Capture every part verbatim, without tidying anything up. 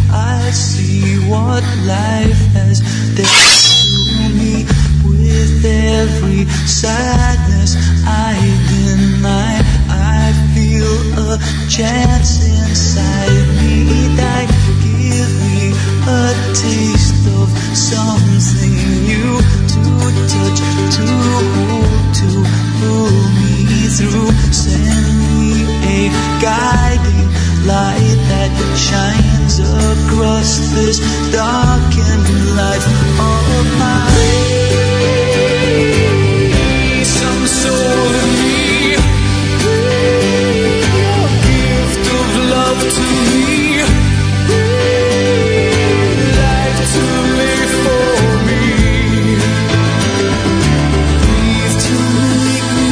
I see what life has dealt to me. With every sadness I deny, I feel a chance inside me die. Give me a taste of something new, to touch, to hold, to pull me through. Send me a guiding light that shines across this darkened life of mine. Some soul in me, a gift of love to me, life to live for me, breathe to make me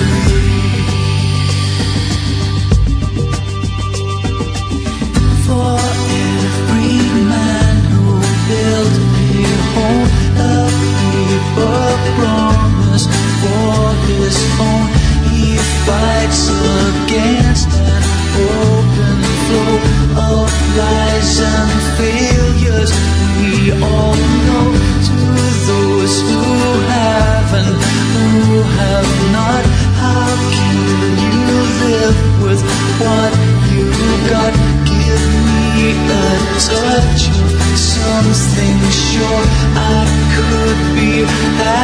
breathe. For every man who built a home, a paper promise for his own, he fights against an open flow of lies and failures. We all know, to those who have and who have not, how can you live with what you got? Give me a touch of something sure I could be happy.